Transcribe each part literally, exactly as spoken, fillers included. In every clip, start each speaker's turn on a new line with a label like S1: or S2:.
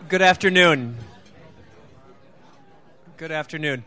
S1: Good afternoon. Good afternoon.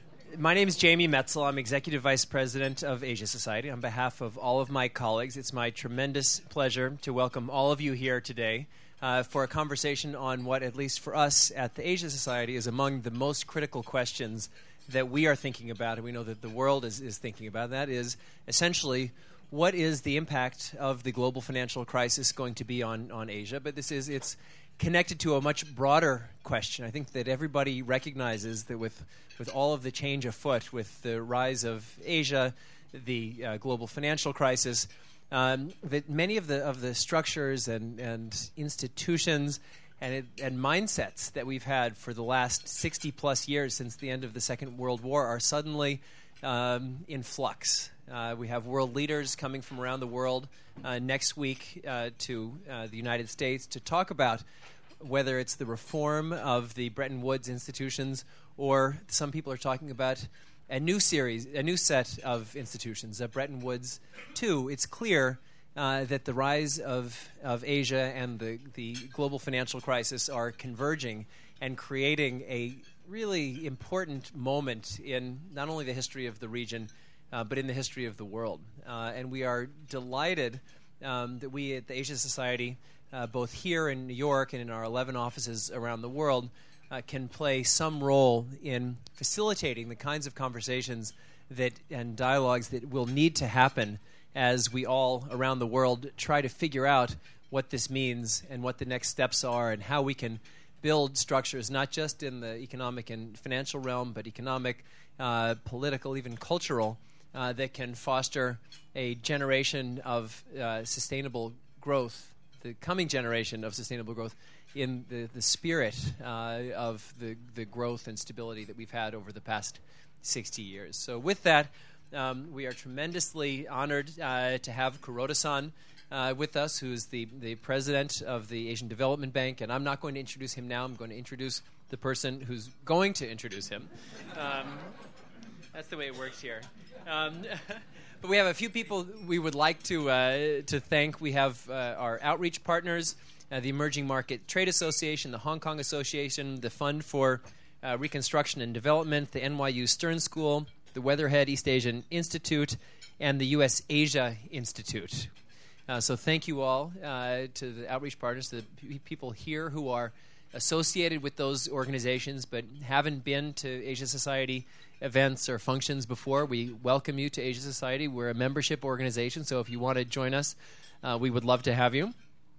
S1: My name is Jamie Metzl. I'm Executive Vice President of Asia Society. On behalf of all of my colleagues, it's my tremendous pleasure to welcome all of you here today uh, for a conversation on what, at least for us at the Asia Society, is among the most critical questions that we are thinking about, and we know that the world is, is thinking about. That is essentially, what is the impact of the global financial crisis going to be on, on Asia? But this is, it's connected to a much broader question. I think that everybody recognizes that with, with all of the change afoot, with the rise of Asia, the uh, global financial crisis, um, that many of the of the structures and, and institutions and, it, and mindsets that we've had for the last sixty plus years since the end of the Second World War are suddenly um, in flux. Uh, we have world leaders coming from around the world uh, next week uh, to uh, the United States to talk about whether it's the reform of the Bretton Woods institutions, or some people are talking about a new series, a new set of institutions, uh, Bretton Woods two. It's clear uh, that the rise of, of Asia and the, the global financial crisis are converging and creating a really important moment in not only the history of the region, uh, but in the history of the world. Uh, and we are delighted um, that we at the Asia Society, Uh, both here in New York and in our eleven offices around the world, uh, can play some role in facilitating the kinds of conversations that and dialogues that will need to happen as we all around the world try to figure out what this means and what the next steps are and how we can build structures not just in the economic and financial realm, but economic, uh, political, even cultural, uh, that can foster a generation of uh, sustainable growth, the coming generation of sustainable growth, in the, the spirit uh, of the, the growth and stability that we've had over the past sixty years. So with that, um, we are tremendously honored uh, to have Kuroda-san uh, with us, who is the, the president of the Asian Development Bank. And I'm not going to introduce him now. I'm going to introduce the person who's going to introduce him. Um, that's the way it works here. Um, But we have a few people we would like to uh, to thank. We have uh, our outreach partners, uh, the Emerging Market Trade Association, the Hong Kong Association, the Fund for uh, Reconstruction and Development, the N Y U Stern School, the Weatherhead East Asian Institute, and the U S Asia Institute. Uh, so thank you all uh, to the outreach partners, to the p- people here who are associated with those organizations but haven't been to Asia Society events or functions before. We welcome you to Asia Society. We're a membership organization, so if you want to join us, uh, we would love to have you.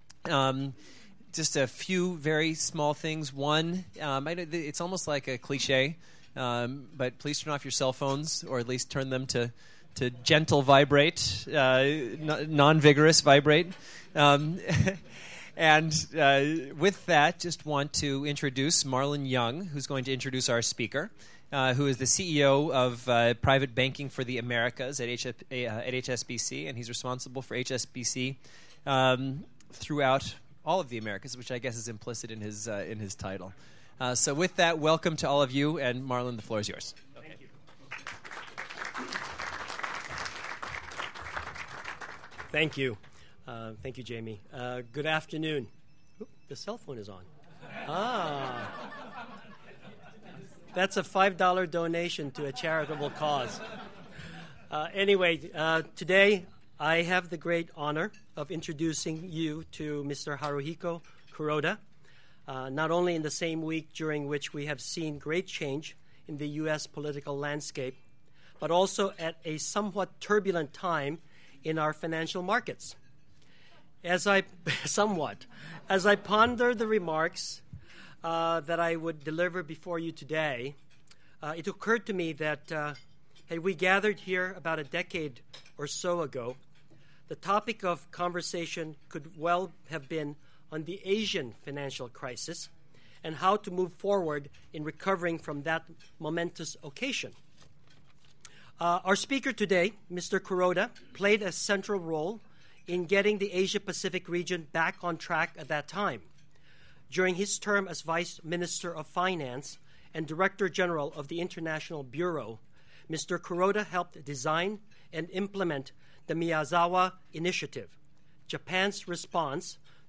S1: Um, just a few very small things. One, um, I, it's almost like a cliche, um, but please turn off your cell phones, or at least turn them to, to gentle vibrate, uh, n- non-vigorous vibrate. Um, And uh, with that, just want to introduce Marlon Young, who's going to introduce our speaker, uh, who is the C E O of uh, Private Banking for the Americas at, H- uh, at H S B C, and he's responsible for H S B C um, throughout all of the Americas, which I guess is implicit in his uh, in his title. Uh, so with that, welcome to all of you, and Marlon, the floor is yours. Okay. Thank you.
S2: Thank you. Uh, thank you, Jamie. Uh, good afternoon. Oop, the cell phone is on. Ah. That's a five dollar donation to a charitable cause. Uh, anyway, uh, today I have the great honor of introducing you to Mister Haruhiko Kuroda, uh, not only in the same week during which we have seen great change in the U S political landscape, but also at a somewhat turbulent time in our financial markets. As I, somewhat, as I ponder the remarks uh, that I would deliver before you today, uh, it occurred to me that uh, had we gathered here about a decade or so ago, the topic of conversation could well have been on the Asian financial crisis and how to move forward in recovering from that momentous occasion. Uh, our speaker today, Mister Kuroda, played a central role in getting the Asia-Pacific region back on track at that time. During his term as Vice Minister of Finance and Director General of the International Bureau, Mister Kuroda helped design and implement the Miyazawa Initiative, Japan's response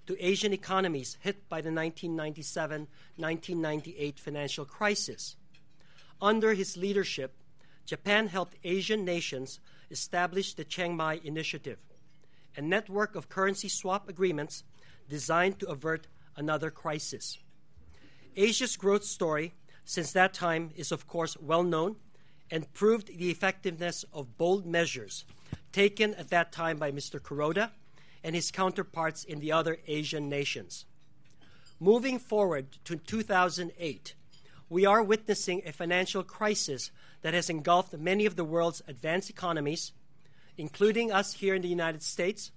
S2: to Asian economies hit by the nineteen ninety-seven nineteen ninety-eight financial crisis. Under his leadership, Japan helped Asian nations establish the Chiang Mai Initiative, a network of currency swap agreements designed to avert another crisis. Asia's growth story since that time is, of course, well known and proved the effectiveness of bold measures taken at that time by Mister Kuroda and his counterparts in the other Asian nations. Moving forward to two thousand eight, we are witnessing a financial crisis that has engulfed many of the world's advanced economies, including us here in the United States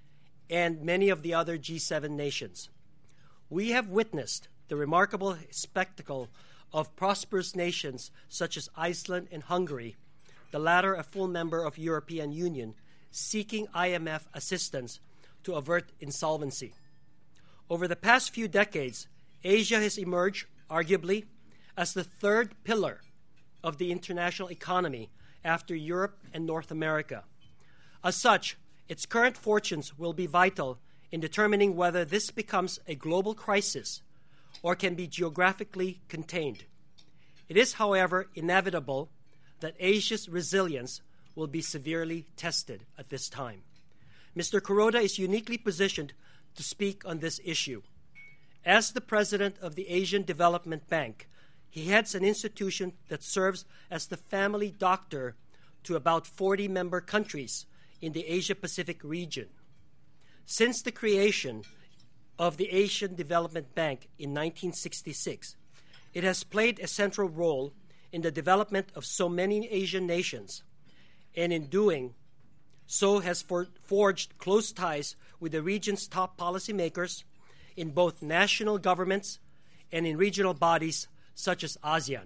S2: and many of the other G seven nations. We have witnessed the remarkable spectacle of prosperous nations such as Iceland and Hungary, the latter a full member of European Union, seeking I M F assistance to avert insolvency. Over the past few decades, Asia has emerged, arguably, as the third pillar of the international economy after Europe and North America. As such, its current fortunes will be vital in determining whether this becomes a global crisis or can be geographically contained. It is, however, inevitable that Asia's resilience will be severely tested at this time. Mister Kuroda is uniquely positioned to speak on this issue. As the president of the Asian Development Bank, he heads an institution that serves as the family doctor to about forty member countries in the Asia-Pacific region. Since the creation of the Asian Development Bank in nineteen sixty-six, it has played a central role in the development of so many Asian nations, and in doing so has for- forged close ties with the region's top policymakers in both national governments and in regional bodies such as ASEAN.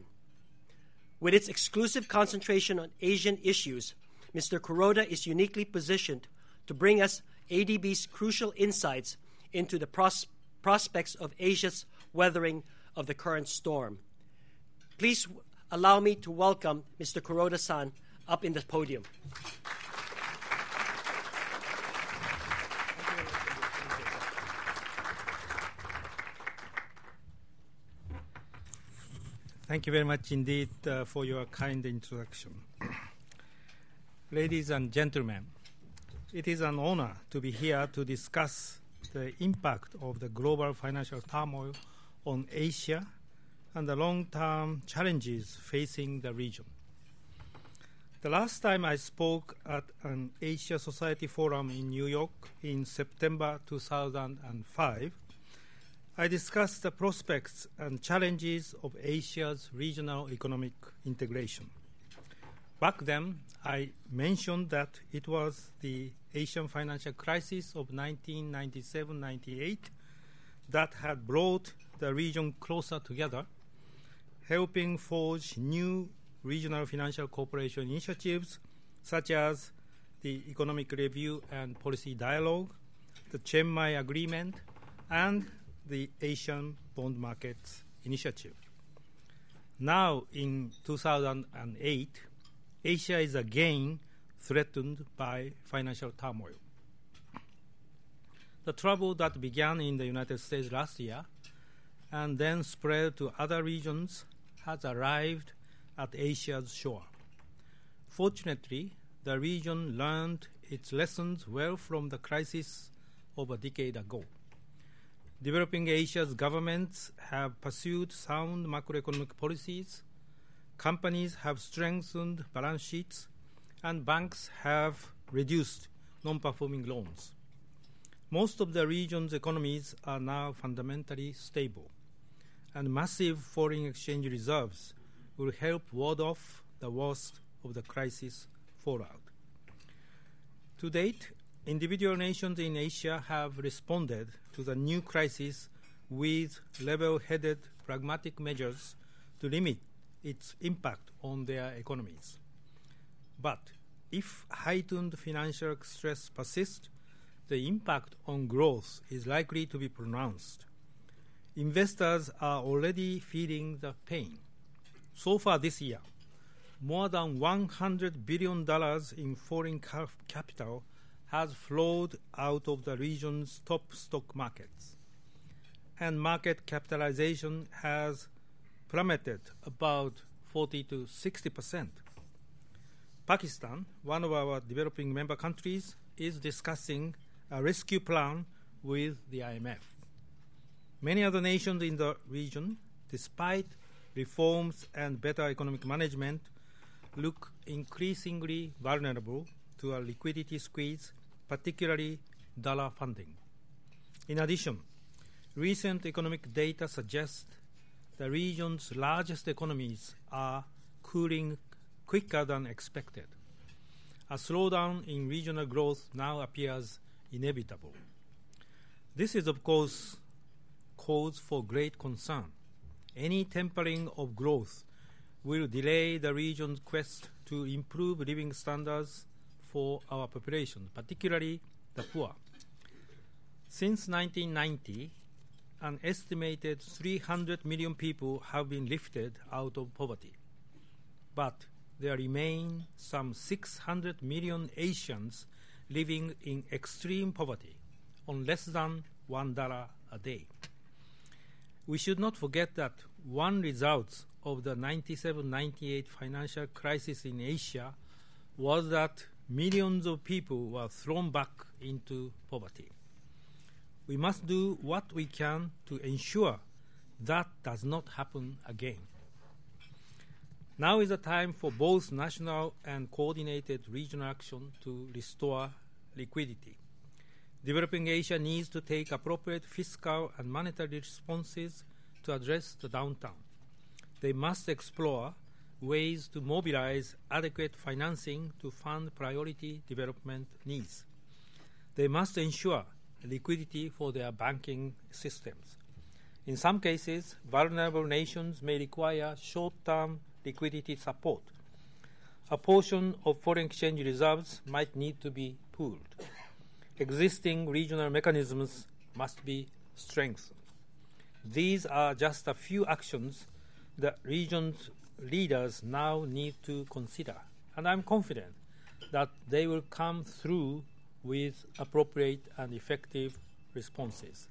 S2: With its exclusive concentration on Asian issues, Mister Kuroda is uniquely positioned to bring us A D B's crucial insights into the pros- prospects of Asia's weathering of the current storm. Please allow me to welcome Mister Kuroda-san up in the podium.
S3: Thank you very much indeed uh, for your kind introduction. Ladies and gentlemen, it is an honor to be here to discuss the impact of the global financial turmoil on Asia and the long-term challenges facing the region. The last time I spoke at an Asia Society Forum in New York in September two thousand five, I discussed the prospects and challenges of Asia's regional economic integration. Back then, I mentioned that it was the Asian financial crisis of nineteen ninety-seven ninety-eight that had brought the region closer together, helping forge new regional financial cooperation initiatives such as the Economic Review and Policy Dialogue, the Chiang Mai Agreement, and the Asian Bond Markets Initiative. Now, in two thousand eight, Asia is again threatened by financial turmoil. The trouble that began in the United States last year and then spread to other regions has arrived at Asia's shore. Fortunately, the region learned its lessons well from the crisis of a decade ago. Developing Asia's governments have pursued sound macroeconomic policies, companies have strengthened balance sheets, and banks have reduced non-performing loans. Most of the region's economies are now fundamentally stable, and massive foreign exchange reserves will help ward off the worst of the crisis fallout. To date, individual nations in Asia have responded to the new crisis with level-headed pragmatic measures to limit its impact on their economies. But if heightened financial stress persists, the impact on growth is likely to be pronounced. Investors are already feeling the pain. So far this year, more than one hundred billion dollars in foreign capital has flowed out of the region's top stock markets, and market capitalization has plummeted about forty to sixty percent. Pakistan, one of our developing member countries, is discussing a rescue plan with the I M F. Many other nations in the region, despite reforms and better economic management, look increasingly vulnerable to a liquidity squeeze, particularly dollar funding. In addition, recent economic data suggests the region's largest economies are cooling quicker than expected. A slowdown in regional growth now appears inevitable. This is, of course, cause for great concern. Any tempering of growth will delay the region's quest to improve living standards for our population, particularly the poor. Since nineteen ninety, an estimated three hundred million people have been lifted out of poverty. But there remain some six hundred million Asians living in extreme poverty on less than one dollar a day. We should not forget that one result of the ninety-seven ninety-eight financial crisis in Asia was that millions of people were thrown back into poverty. We must do what we can to ensure that does not happen again. Now is the time for both national and coordinated regional action to restore liquidity. Developing Asia needs to take appropriate fiscal and monetary responses to address the downturn. They must explore ways to mobilize adequate financing to fund priority development needs. They must ensure liquidity for their banking systems. In some cases, vulnerable nations may require short-term liquidity support. A portion of foreign exchange reserves might need to be pooled. Existing regional mechanisms must be strengthened. These are just a few actions that region's leaders now need to consider, and I'm confident that they will come through with appropriate and effective responses.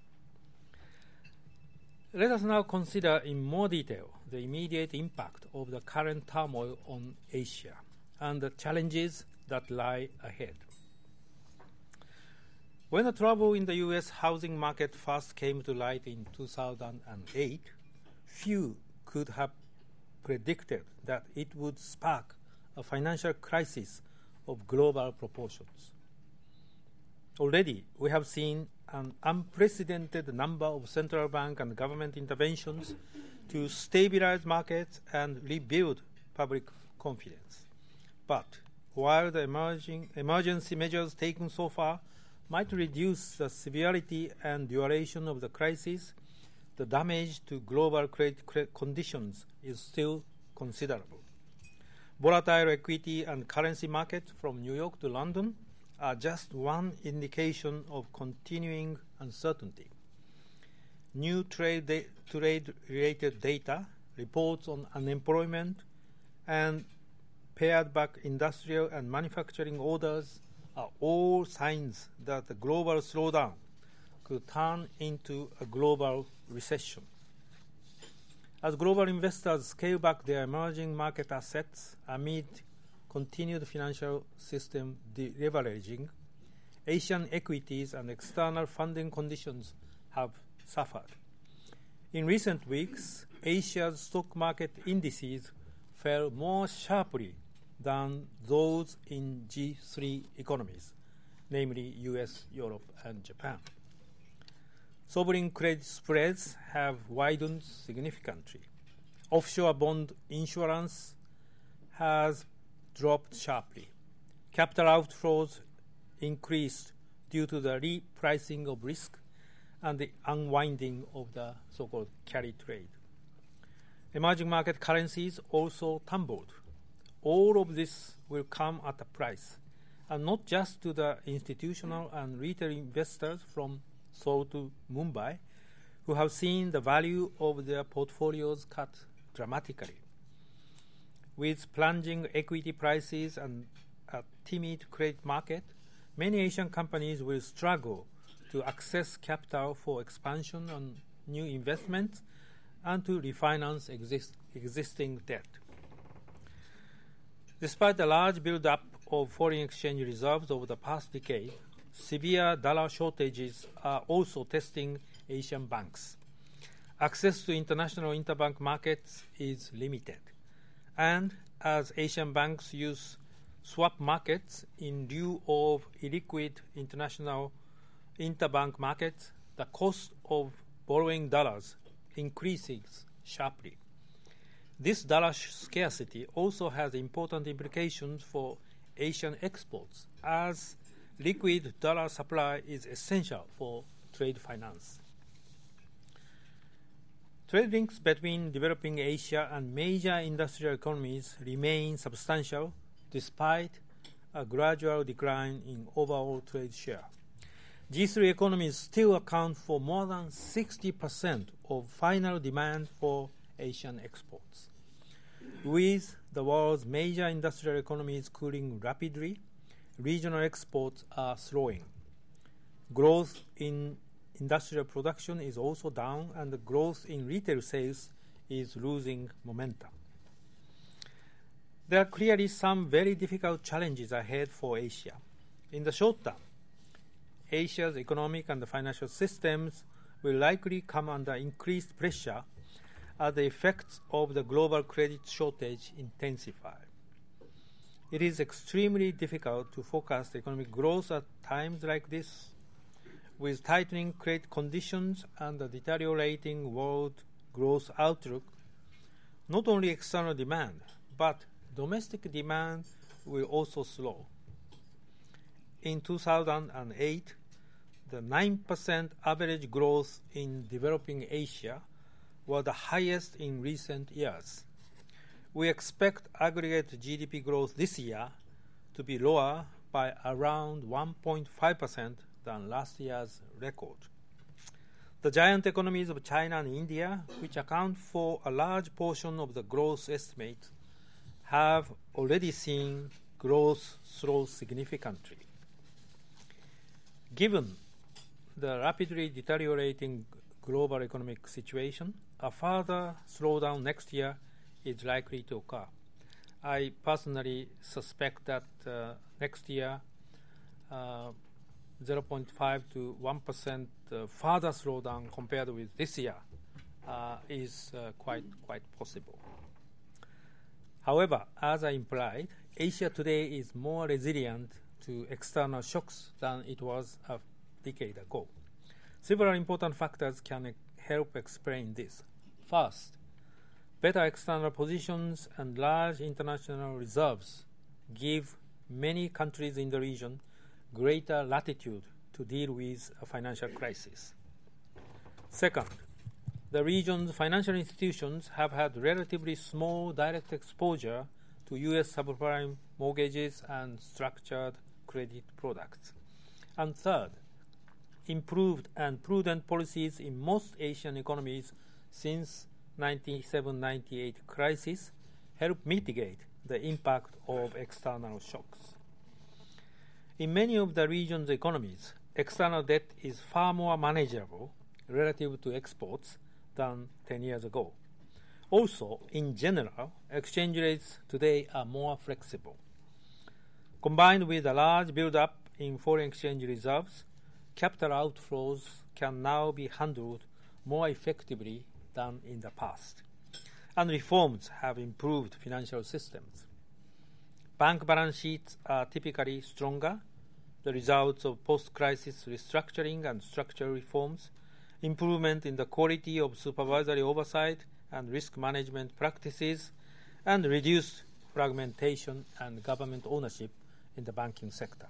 S3: Let us now consider in more detail the immediate impact of the current turmoil on Asia and the challenges that lie ahead. When the trouble in the U S housing market first came to light in two thousand eight, few could have predicted that it would spark a financial crisis of global proportions. Already, we have seen an unprecedented number of central bank and government interventions to stabilize markets and rebuild public confidence. But while the emerging emergency measures taken so far might reduce the severity and duration of the crisis, the damage to global credit conditions is still considerable. Volatile equity and currency markets from New York to London are just one indication of continuing uncertainty. New trade da- trade-related data, reports on unemployment, and pared-back industrial and manufacturing orders are all signs that the global slowdown could turn into a global recession. As global investors scale back their emerging market assets amid continued financial system deleveraging, Asian equities and external funding conditions have suffered. In recent weeks, Asia's stock market indices fell more sharply than those in G three economies, namely U S, Europe, and Japan. Sovereign credit spreads have widened significantly. Offshore bond insurance has dropped sharply. Capital outflows increased due to the repricing of risk and the unwinding of the so-called carry trade. Emerging market currencies also tumbled. All of this will come at a price, and not just to the institutional and retail investors from Seoul to Mumbai, who have seen the value of their portfolios cut dramatically. With plunging equity prices and a timid credit market, many Asian companies will struggle to access capital for expansion and new investments and to refinance exist- existing debt. Despite the large buildup of foreign exchange reserves over the past decade, severe dollar shortages are also testing Asian banks. Access to international interbank markets is limited, and as Asian banks use swap markets in lieu of illiquid international interbank markets, the cost of borrowing dollars increases sharply. This dollar sh- scarcity also has important implications for Asian exports, as liquid dollar supply is essential for trade finance. Trade links between developing Asia and major industrial economies remain substantial despite a gradual decline in overall trade share. G three economies still account for more than sixty percent of final demand for Asian exports. With the world's major industrial economies cooling rapidly, regional exports are slowing. Growth in industrial production is also down, and the growth in retail sales is losing momentum. There are clearly some very difficult challenges ahead for Asia. In the short term, Asia's economic and financial systems will likely come under increased pressure as the effects of the global credit shortage intensify. It is extremely difficult to forecast economic growth at times like this. With tightening credit conditions and a deteriorating world growth outlook, not only external demand, but domestic demand will also slow. In two thousand eight, the nine percent average growth in developing Asia was the highest in recent years. We expect aggregate G D P growth this year to be lower by around one point five percent than last year's record. The giant economies of China and India, which account for a large portion of the growth estimate, have already seen growth slow significantly. Given the rapidly deteriorating global economic situation, a further slowdown next year is likely to occur. I personally suspect that uh, next year uh, zero point five to one percent uh, further slowdown compared with this year uh, is uh, quite quite possible. However, as I implied, Asia today is more resilient to external shocks than it was a decade ago. Several important factors can e- help explain this. First, better external positions and large international reserves give many countries in the region greater latitude to deal with a financial crisis. Second, the region's financial institutions have had relatively small direct exposure to U S subprime mortgages and structured credit products. And third, improved and prudent policies in most Asian economies since ninety-seven ninety-eight crisis help mitigate the impact of external shocks. In many of the region's economies, external debt is far more manageable relative to exports than ten years ago. Also, in general, exchange rates today are more flexible. Combined with a large buildup in foreign exchange reserves, capital outflows can now be handled more effectively than in the past, and reforms have improved financial systems. Bank balance sheets are typically stronger, the results of post-crisis restructuring and structural reforms, improvement in the quality of supervisory oversight and risk management practices, and reduced fragmentation and government ownership in the banking sector.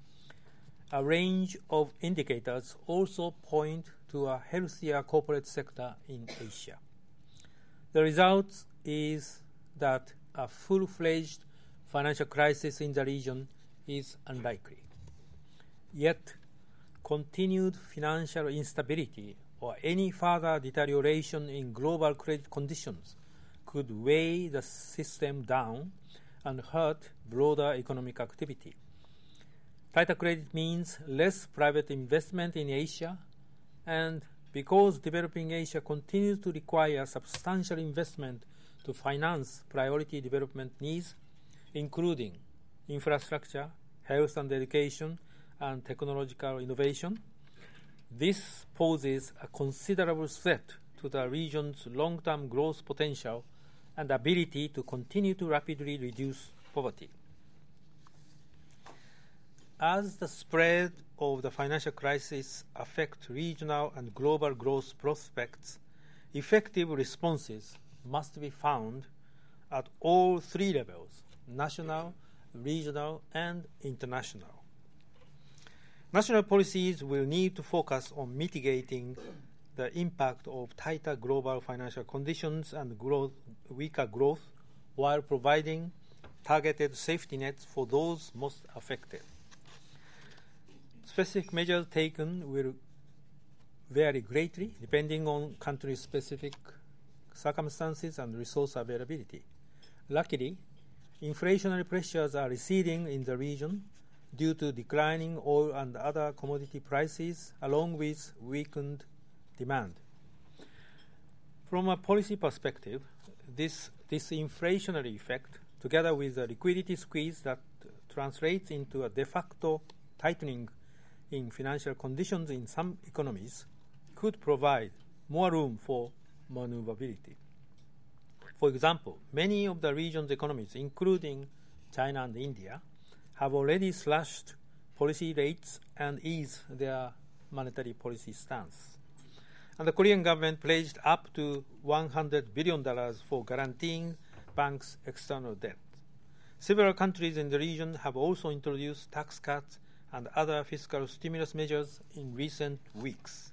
S3: A range of indicators also point to a healthier corporate sector in Asia. The result is that a full-fledged financial crisis in the region is unlikely. Yet, continued financial instability or any further deterioration in global credit conditions could weigh the system down and hurt broader economic activity. Tighter credit means less private investment in Asia, and because developing Asia continues to require substantial investment to finance priority development needs, including infrastructure, health and education, and technological innovation, this poses a considerable threat to the region's long-term growth potential and ability to continue to rapidly reduce poverty. As the spread of the financial crisis affects regional and global growth prospects, effective responses must be found at all three levels: national, regional, and international. National policies will need to focus on mitigating the impact of tighter global financial conditions and growth, weaker growth, while providing targeted safety nets for those most affected. Specific measures taken will vary greatly depending on country-specific circumstances and resource availability. Luckily, inflationary pressures are receding in the region due to declining oil and other commodity prices, along with weakened demand. From a policy perspective, this disinflationary effect, together with the liquidity squeeze that translates into a de facto tightening in financial conditions in some economies, could provide more room for maneuverability. For example, many of the region's economies, including China and India, have already slashed policy rates and eased their monetary policy stance. And the Korean government pledged up to one hundred billion dollars for guaranteeing banks' external debt. Several countries in the region have also introduced tax cuts and other fiscal stimulus measures in recent weeks.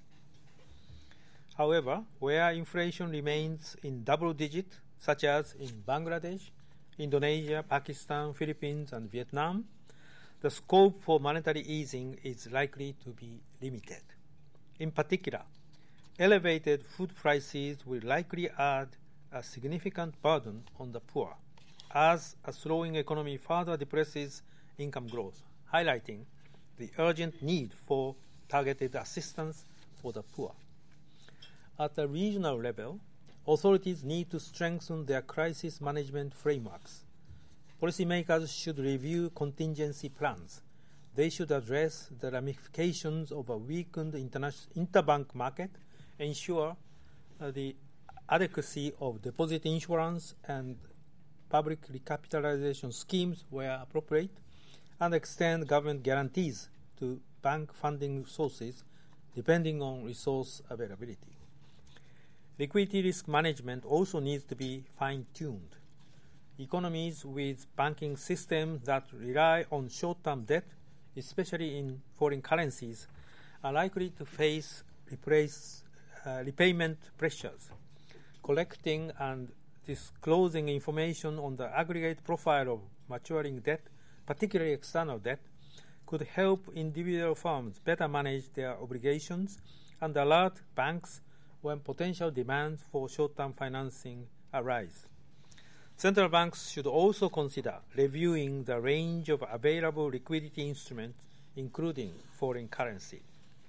S3: However, where inflation remains in double digits, such as in Bangladesh, Indonesia, Pakistan, Philippines, and Vietnam, the scope for monetary easing is likely to be limited. In particular, elevated food prices will likely add a significant burden on the poor, as a slowing economy further depresses income growth, highlighting the urgent need for targeted assistance for the poor. At the regional level, authorities need to strengthen their crisis management frameworks. Policymakers should review contingency plans. They should address the ramifications of a weakened interbank market, ensure uh, the adequacy of deposit insurance and public recapitalization schemes where appropriate, and extend government guarantees to bank funding sources depending on resource availability. Liquidity risk management also needs to be fine-tuned. Economies with banking systems that rely on short-term debt, especially in foreign currencies, are likely to face replace, uh, repayment pressures. Collecting and disclosing information on the aggregate profile of maturing debt, particularly external debt, could help individual firms better manage their obligations and alert banks when potential demands for short-term financing arise. Central banks should also consider reviewing the range of available liquidity instruments, including foreign currency.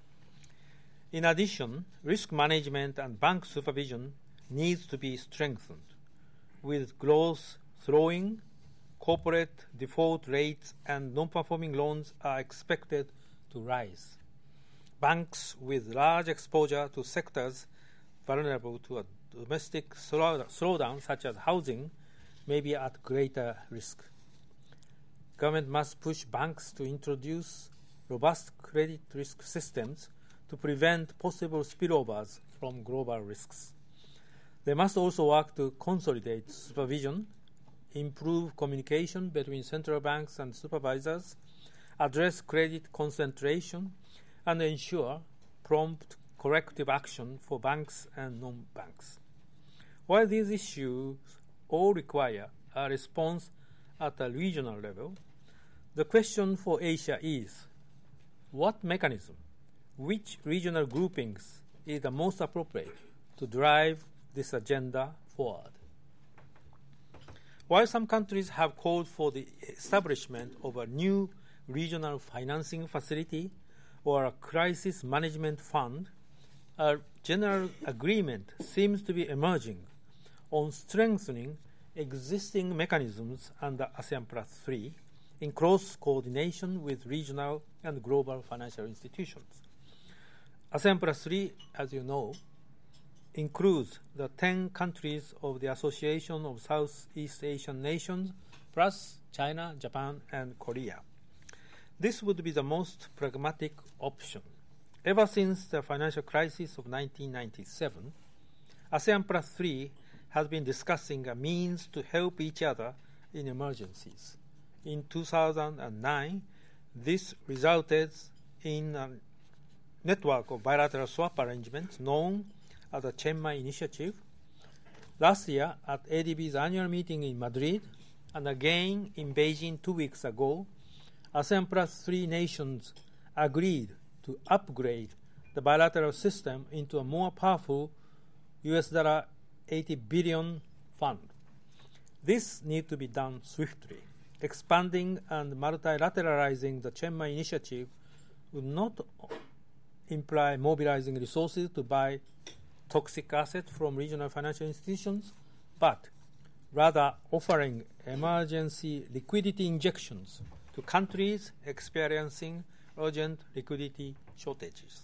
S3: In addition, risk management and bank supervision needs to be strengthened. With growth slowing, corporate default rates and non-performing loans are expected to rise. Banks with large exposure to sectors vulnerable to a domestic slowdown, such as housing, may be at greater risk. Government must push banks to introduce robust credit risk systems to prevent possible spillovers from global risks. They must also work to consolidate supervision, improve communication between central banks and supervisors, address credit concentration, and ensure prompt corrective action for banks and non-banks. While these issues all require a response at a regional level, the question for Asia is, what mechanism, which regional groupings is the most appropriate to drive this agenda forward? While some countries have called for the establishment of a new regional financing facility or a crisis management fund, a general agreement seems to be emerging on strengthening existing mechanisms under ASEAN Plus three in close coordination with regional and global financial institutions. ASEAN Plus three, as you know, includes the ten countries of the Association of Southeast Asian Nations, plus China, Japan, and Korea. This would be the most pragmatic option. Ever since the financial crisis of nineteen ninety-seven, ASEAN Plus three has been discussing a means to help each other in emergencies. In two thousand nine, this resulted in a network of bilateral swap arrangements known as the Chiang Mai Initiative. Last year, at A D B's annual meeting in Madrid, and again in Beijing two weeks ago, ASEAN Plus three nations agreed to upgrade the bilateral system into a more powerful U S dollar eighty billion fund. This needs to be done swiftly. Expanding and multilateralizing the Chiang Mai Initiative would not imply mobilizing resources to buy toxic assets from regional financial institutions, but rather offering emergency liquidity injections to countries experiencing urgent liquidity shortages.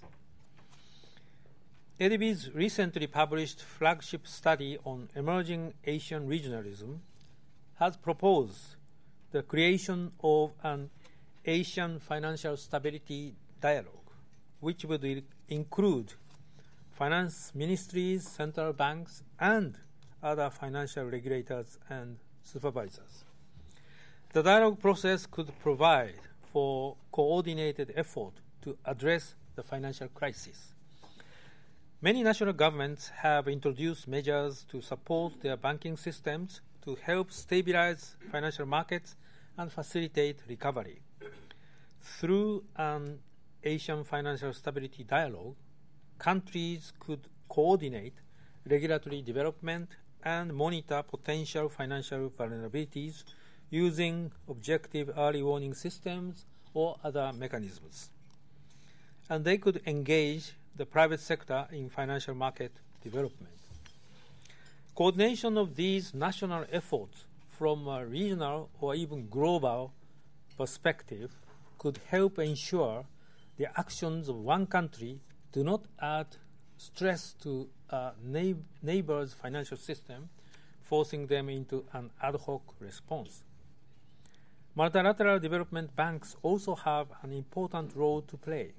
S3: A D B's recently published flagship study on emerging Asian regionalism has proposed the creation of an Asian Financial Stability Dialogue, which would include finance ministries, central banks, and other financial regulators and supervisors. The dialogue process could provide for coordinated effort to address the financial crisis. Many national governments have introduced measures to support their banking systems to help stabilize financial markets and facilitate recovery. Through an Asian Financial Stability Dialogue, countries could coordinate regulatory development and monitor potential financial vulnerabilities using objective early warning systems or other mechanisms. And they could engage the private sector in financial market development. Coordination of these national efforts from a regional or even global perspective could help ensure the actions of one country do not add stress to a neigh- neighbor's financial system, forcing them into an ad hoc response. Multilateral development banks also have an important role to play.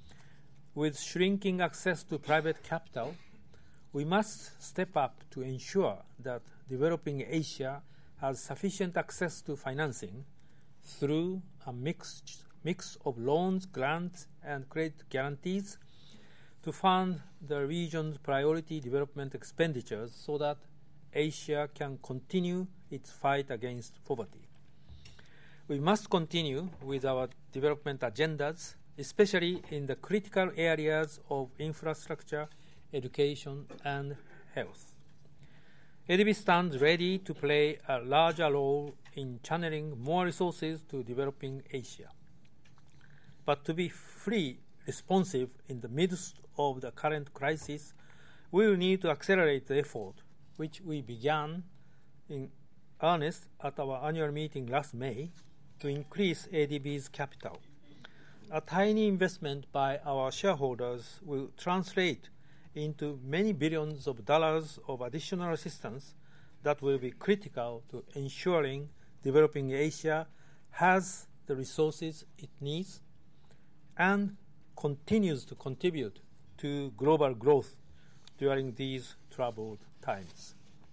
S3: With shrinking access to private capital, we must step up to ensure that developing Asia has sufficient access to financing through a mixed mix of loans, grants, and credit guarantees to fund the region's priority development expenditures so that Asia can continue its fight against poverty. We must continue with our development agendas, especially in the critical areas of infrastructure, education, and health. A D B stands ready to play a larger role in channeling more resources to developing Asia. But to be fully responsive in the midst of the current crisis, we will need to accelerate the effort, which we began in earnest at our annual meeting last May, to increase A D B's capital. A tiny investment by our shareholders will translate into many billions of dollars of additional assistance that will be critical to ensuring developing Asia has the resources it needs and continues to contribute to global growth during these troubled times.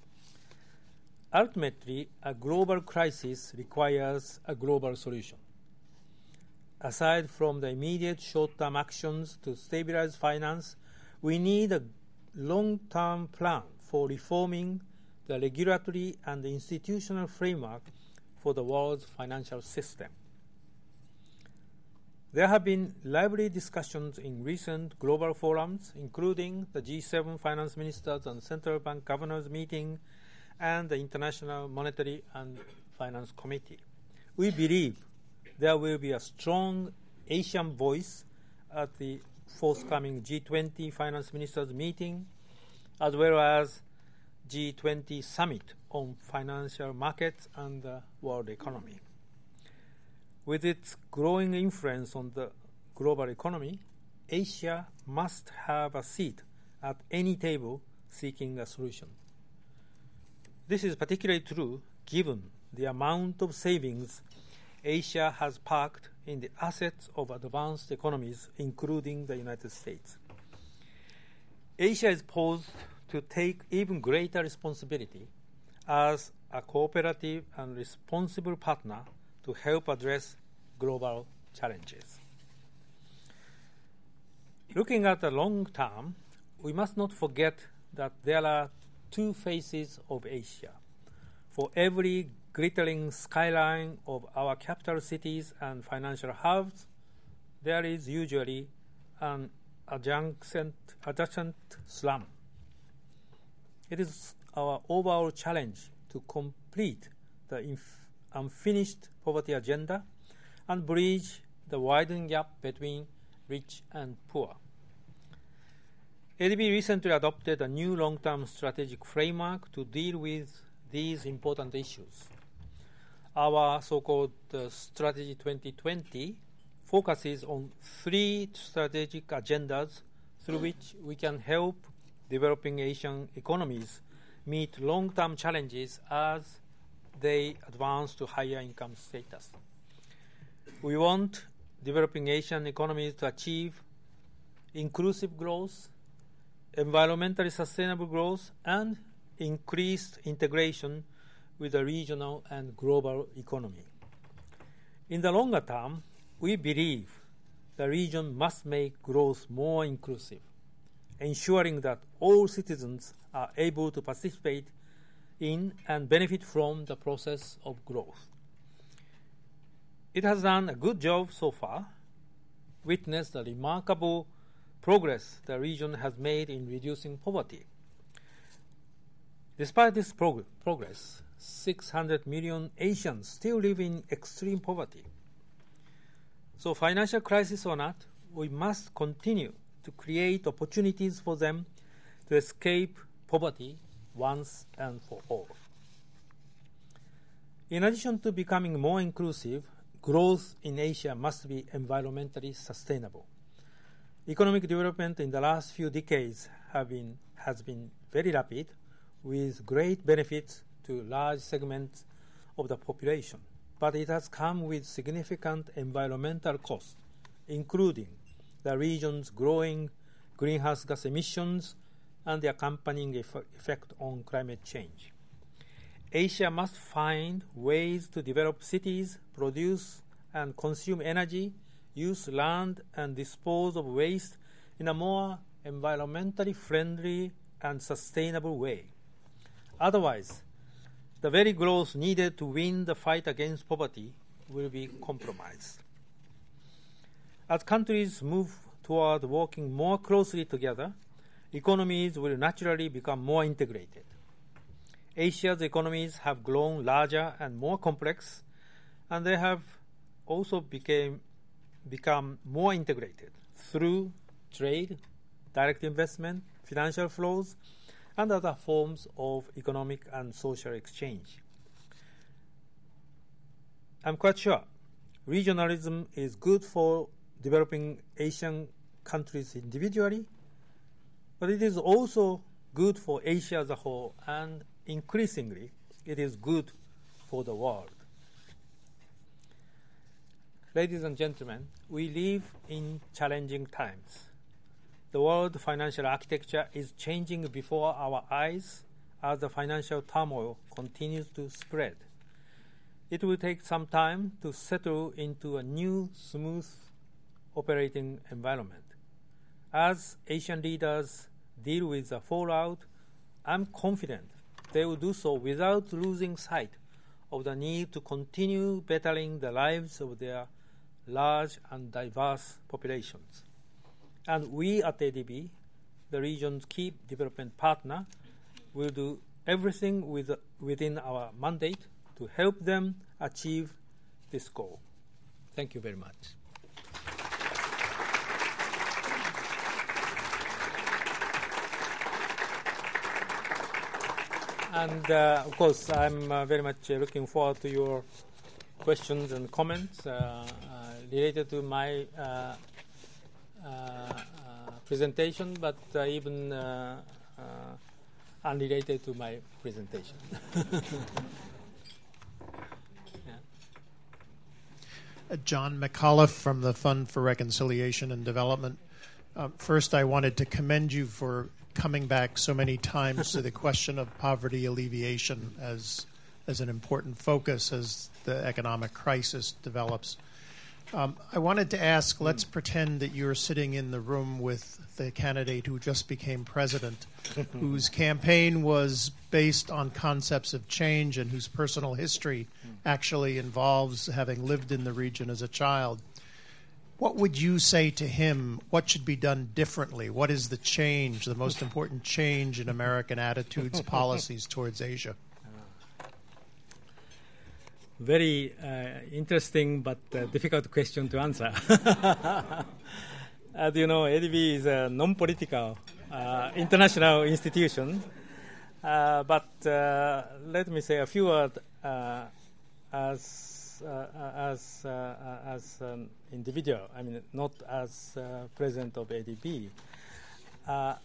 S3: Ultimately, a global crisis requires a global solution. Aside from the immediate short-term actions to stabilize finance, we need a long-term plan for reforming the regulatory and the institutional framework for the world's financial system. There have been lively discussions in recent global forums, including the G seven Finance Ministers and Central Bank Governors meeting and the International Monetary and Finance Committee. We believe there will be a strong Asian voice at the forthcoming G twenty Finance Ministers meeting, as well as G twenty Summit on financial markets and the world economy. With its growing influence on the global economy, Asia must have a seat at any table seeking a solution. This is particularly true given the amount of savings Asia has parked in the assets of advanced economies, including the United States. Asia is poised to take even greater responsibility as a cooperative and responsible partner to help address global challenges. Looking at the long term, we must not forget that there are two faces of Asia. For every glittering skyline of our capital cities and financial hubs, there is usually an adjacent, adjacent slum. It is our overall challenge to complete the inf- unfinished poverty agenda and bridge the widening gap between rich and poor. A D B recently adopted a new long-term strategic framework to deal with these important issues. Our so-called uh, Strategy twenty twenty focuses on three strategic agendas through which we can help developing Asian economies meet long-term challenges as they advance to higher income status. We want developing Asian economies to achieve inclusive growth, environmentally sustainable growth, and increased integration with the regional and global economy. In the longer term, we believe the region must make growth more inclusive, ensuring that all citizens are able to participate in and benefit from the process of growth. It has done a good job so far. Witness the remarkable progress the region has made in reducing poverty. Despite this prog- progress, six hundred million Asians still live in extreme poverty. So, financial crisis or not, we must continue to create opportunities for them to escape poverty once and for all. In addition to becoming more inclusive, growth in Asia must be environmentally sustainable. Economic development in the last few decades have been, has been very rapid, with great benefits to large segments of the population. But it has come with significant environmental costs, including the region's growing greenhouse gas emissions and the accompanying eff- effect on climate change. Asia must find ways to develop cities, produce and consume energy, use land, and dispose of waste in a more environmentally friendly and sustainable way. Otherwise, the very growth needed to win the fight against poverty will be compromised. As countries move toward working more closely together, economies will naturally become more integrated. Asia's economies have grown larger and more complex, and they have also became, become more integrated through trade, direct investment, financial flows, and other forms of economic and social exchange. I'm quite sure regionalism is good for developing Asian countries individually, but it is also good for Asia as a whole, and increasingly it is good for the world. Ladies and gentlemen, we live in challenging times. The world financial architecture is changing before our eyes as the financial turmoil continues to spread. It will take some time to settle into a new, smooth operating environment. As Asian leaders deal with the fallout, I'm confident they will do so without losing sight of the need to continue bettering the lives of their large and diverse populations. And we at A D B, the region's key development partner, will do everything with, within our mandate to help them achieve this goal. Thank you very much. And uh, of course, I'm uh, very much uh, looking forward to your questions and comments uh, uh, related to my uh, uh, uh, presentation, but uh, even uh, uh, unrelated to my presentation. Yeah.
S4: Uh, John McAuliffe from the Fund for Reconciliation and Development. Uh, first, I wanted to commend you for coming back so many times to the question of poverty alleviation as as an important focus as the economic crisis develops. Um, I wanted to ask, let's mm. pretend that you're sitting in the room with the candidate who just became president, whose campaign was based on concepts of change and whose personal history mm. actually involves having lived in the region as a child. What would you say to him? What should be done differently? What is the change, the most important change in American attitudes, policies towards Asia?
S3: Very uh, interesting but uh, difficult question to answer. As you know, A D B is a non-political uh, international institution. Uh, but uh, let me say a few words uh, as uh, as uh, as an individual. I mean, not as uh, president of A D B. Uh,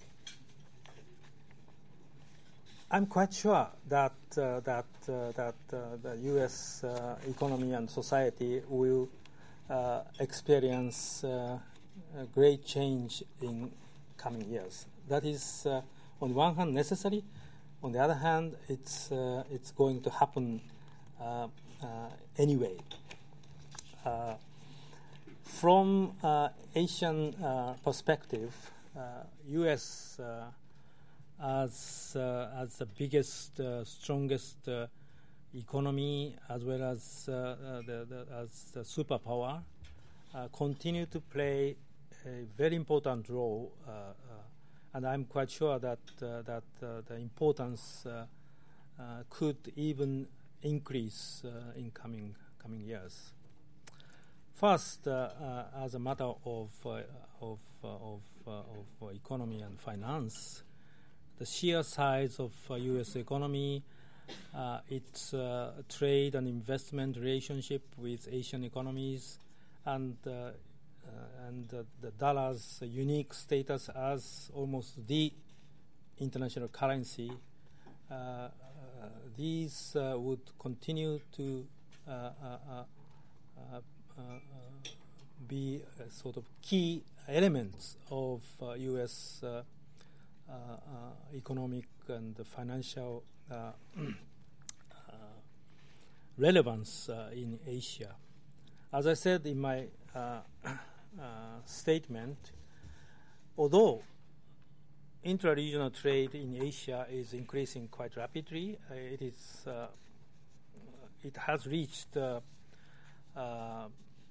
S3: I'm quite sure that uh, that uh, that uh, the U S uh, economy and society will uh, experience uh, a great change in coming years. That is, uh, on one hand, necessary. On the other hand, it's uh, it's going to happen uh, uh, anyway. Uh, from uh, Asian uh, perspective, uh, U S uh, as uh, as the biggest, uh, strongest uh, economy, as well as uh, uh, the, the, as the superpower, uh, continue to play a very important role, uh, uh, and I'm quite sure that uh, that uh, the importance uh, uh, could even increase uh, in coming coming years. First, uh, uh, as a matter of uh, of uh, of, uh, of economy and finance, the sheer size of uh, U S economy, uh, its uh, trade and investment relationship with Asian economies, and uh, uh, and uh, the dollar's unique status as almost the international currency, uh, uh, these uh, would continue to uh, uh, uh, uh, uh, be uh, sort of key elements of uh, U S uh, Uh, uh, economic and financial uh, uh, relevance uh, in Asia. As I said in my uh, uh, statement, although intra-regional trade in Asia is increasing quite rapidly, uh, it is uh, it has reached uh, uh, uh,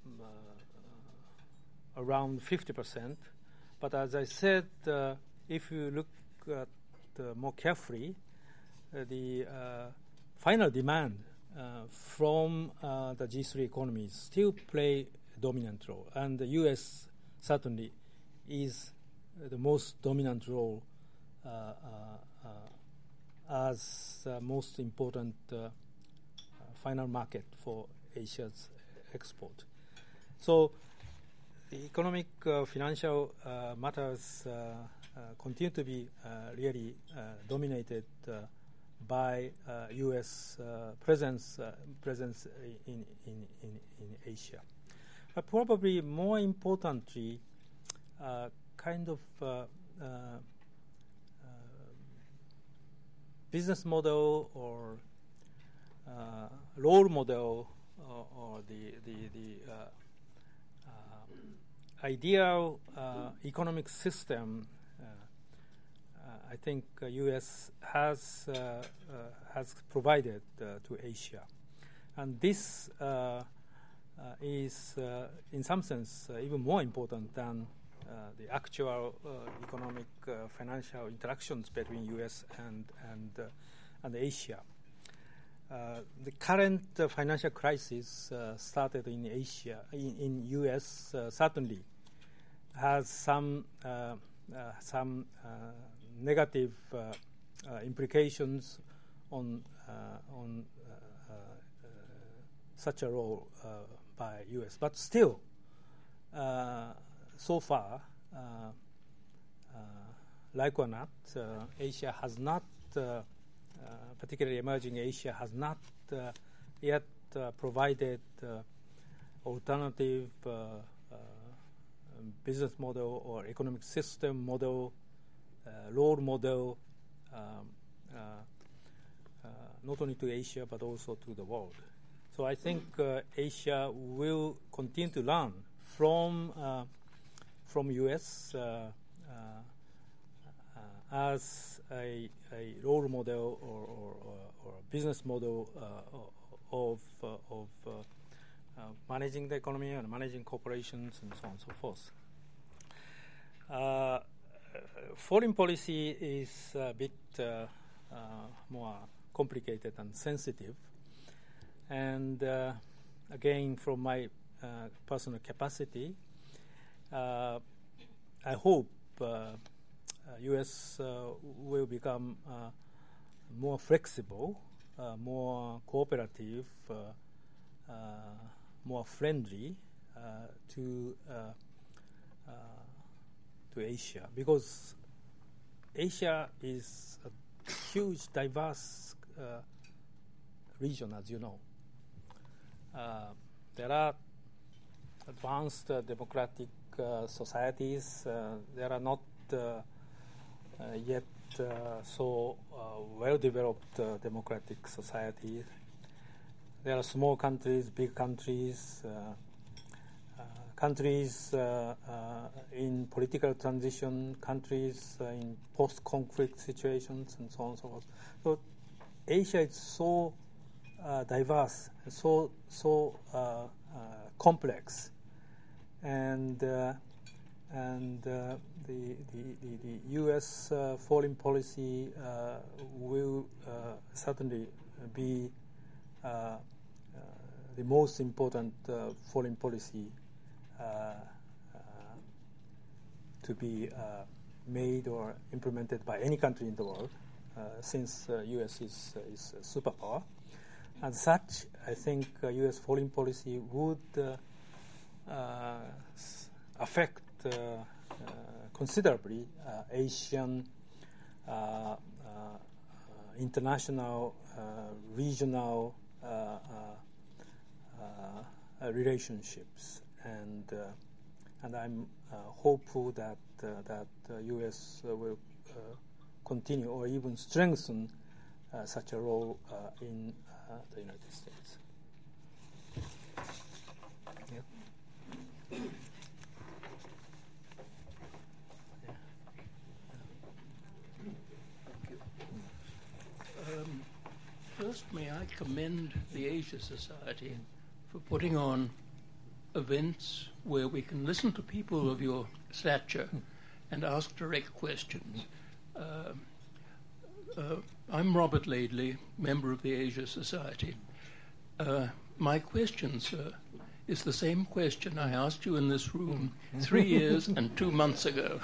S3: around fifty percent. But as I said, uh, if you look at uh, more carefully, uh, the uh, final demand uh, from uh, the G three economies still play a dominant role, and the U S certainly is uh, the most dominant role uh, uh, uh, as the most important uh, uh, final market for Asia's export. So the economic, uh, financial uh, matters uh, uh, continue to be uh, really uh, dominated uh, by uh, U S uh, presence uh, presence in, in, in, in Asia. But probably more importantly, uh, kind of uh, uh, uh, business model or uh, role model or, or the, the, the uh, ideal uh, economic system, uh, uh, I think uh, U S has uh, uh, has provided uh, to Asia, and this uh, uh, is, uh, in some sense, uh, even more important than uh, the actual uh, economic, uh, financial interactions between U S and and uh, and Asia. uh, the current uh, financial crisis uh, started in Asia, in, in U S uh, certainly has some uh, uh, some uh, negative uh, uh, implications on uh, on uh, uh, such a role uh, by U S. But still, uh, so far, uh, uh, like or not, uh, Asia has not, uh, uh, particularly emerging Asia, has not uh, yet uh, provided uh, alternative uh, uh, business model or economic system model, uh, role model, um, uh, uh, not only to Asia but also to the world. So I think uh, Asia will continue to learn from uh, from U S uh, uh, uh, as a, a role model or, or, or, or a business model uh, of uh, of uh, uh, managing the economy and managing corporations and so on and so forth. Uh, foreign policy is a bit uh, uh, more complicated and sensitive. And uh, again, from my uh, personal capacity, uh, I hope uh, uh, U S uh, will become uh, more flexible, uh, more cooperative, uh, uh, more friendly uh, to uh, uh, to Asia, because Asia is a huge, diverse uh, region, as you know. Uh, there are advanced uh, democratic uh, societies. Uh, there are not uh, uh, yet uh, so uh, well-developed uh, democratic societies. There are small countries, big countries, uh, uh, countries uh, uh, in political transition, countries uh, in post-conflict situations, and so on and so forth. So Asia is so Uh, diverse, so so uh, uh, complex, and uh, and uh, the, the, the the U S uh, foreign policy uh, will uh, certainly be uh, uh, the most important uh, foreign policy uh, uh, to be uh, made or implemented by any country in the world, uh, since uh, U S is uh, is a superpower. As such, I think uh, U S foreign policy would uh, uh, s- affect uh, uh, considerably uh, Asian, uh, uh, international, uh, regional uh, uh, uh, relationships, and uh, and I'm uh, hopeful that uh, that uh, U S uh, will uh, continue or even strengthen uh, such a role uh, in Uh, the United States. Yeah.
S5: Um, first, may I commend the Asia Society for putting on events where we can listen to people of your stature and ask direct questions. Uh, uh, I'm Robert Laidley, member of the Asia Society. Uh, my question, sir, is the same question I asked you in this room three years and two months ago.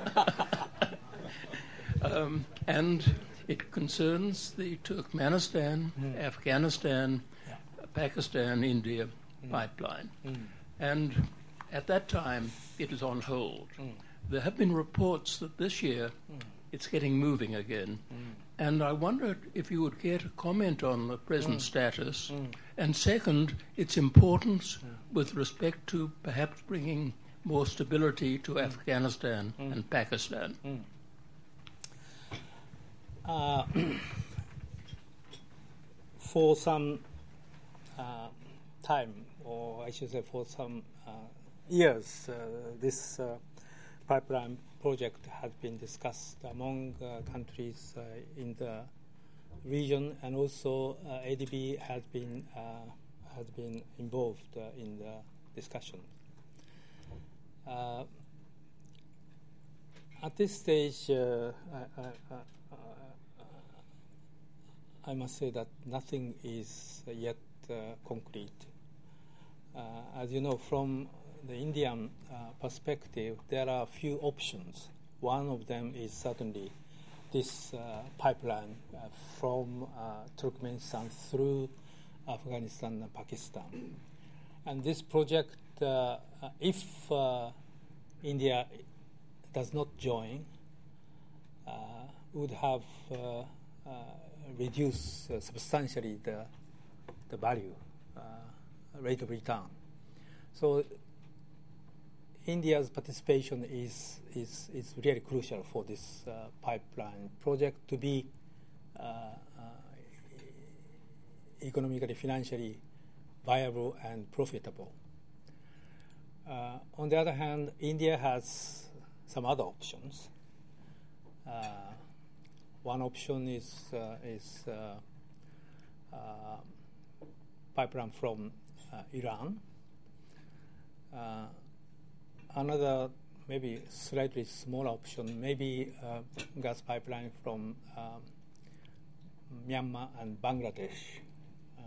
S5: um, and it concerns the Turkmenistan, mm. Afghanistan, yeah. Pakistan, India mm. pipeline. Mm. And at that time, it was on hold. Mm. There have been reports that this year mm. it's getting moving again. Mm. And I wondered if you would care to comment on the present mm. status, mm. and second, its importance mm. with respect to perhaps bringing more stability to mm. Afghanistan mm. and Pakistan.
S3: Mm. Uh, for some uh, time, or I should say for some uh, years, uh, this uh, pipeline project has been discussed among uh, countries uh, in the region, and also uh, A D B has been uh, has been involved uh, in the discussion. Uh, at this stage, uh, I, I, I, I must say that nothing is yet uh, concrete. Uh, as you know, from the Indian uh, perspective, there are a few options. One of them is certainly this uh, pipeline uh, from uh, Turkmenistan through Afghanistan and Pakistan. And this project, uh, uh, if uh, India does not join, uh, would have uh, uh, reduced uh, substantially the, the value, uh, rate of return. So India's participation is, is, is really crucial for this uh, pipeline project to be uh, uh, economically, financially viable and profitable. Uh, on the other hand, India has some other options. Uh, one option is, uh, is uh, uh, pipeline from uh, Iran. Uh, Another, maybe slightly smaller option, maybe uh, gas pipeline from um, Myanmar and Bangladesh. Uh,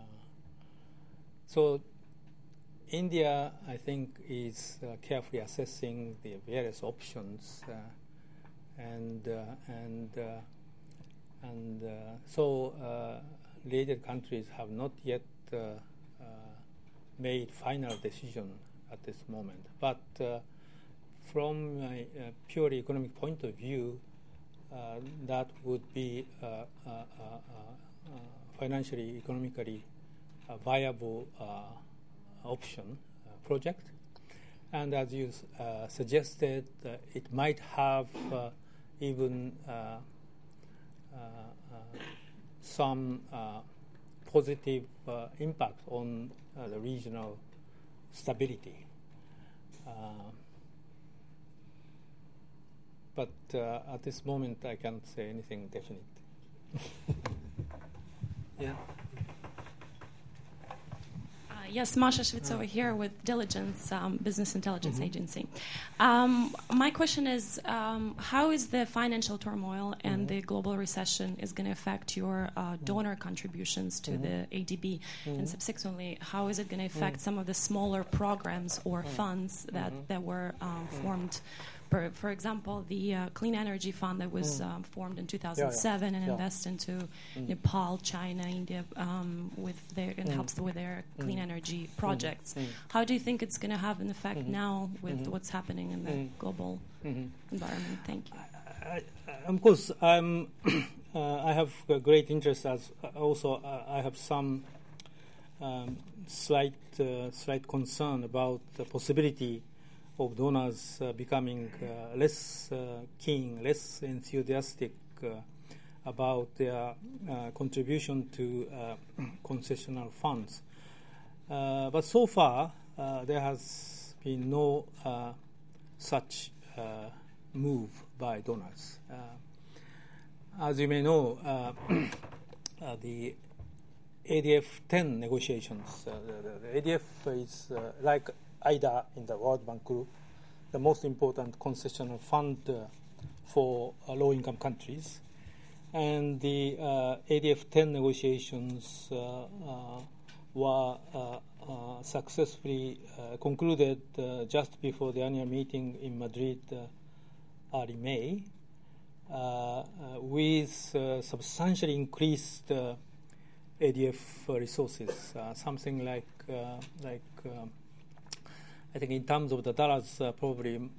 S3: so India, I think, is uh, carefully assessing the various options, uh, and uh, and uh, and uh, so uh, related countries have not yet uh, uh, made final decision at this moment, but. Uh, From a, a purely economic point of view, uh, that would be a, a, a, a financially, economically uh, viable uh, option, uh, project. And as you uh, suggested, uh, it might have uh, even uh, uh, uh, some uh, positive uh, impact on uh, the regional stability. Uh, But uh, at this moment, I can't say anything definite. Yeah.
S6: Uh, yes, Masha Shvitsova here with Diligence, um, Business Intelligence mm-hmm. Agency. Um, my question is, um, how is the financial turmoil and mm-hmm. the global recession is going to affect your uh, donor contributions to mm-hmm. the A D B? Mm-hmm. And subsequently, how is it going to affect mm-hmm. some of the smaller programs or mm-hmm. funds that, mm-hmm. that were um, formed? For, for example, the uh, Clean Energy Fund that was mm. um, formed in two thousand seven yeah, yeah. and yeah. invests into mm. Nepal, China, India, um, with their and mm. helps with their mm. clean energy projects. Mm. How do you think it's going to have an effect mm-hmm. now with mm-hmm. what's happening in the mm. global mm-hmm. environment? Thank you.
S3: I, I, of course, I'm, uh, I have a great interest. As also, uh, I have some um, slight uh, slight concern about the possibility of donors uh, becoming uh, less uh, keen, less enthusiastic uh, about their uh, contribution to uh, concessional funds. Uh, but so far, uh, there has been no uh, such uh, move by donors. Uh, as you may know, uh, uh, the A D F ten negotiations, uh, the, the A D F is uh, like I D A in the World Bank Group, the most important concessional fund uh, for uh, low-income countries. And the uh, A D F ten negotiations uh, uh, were uh, uh, successfully uh, concluded uh, just before the annual meeting in Madrid uh, early May, uh, uh, with uh, substantially increased uh, A D F resources, uh, something like uh, like um, I think in terms of the dollars, uh, probably um,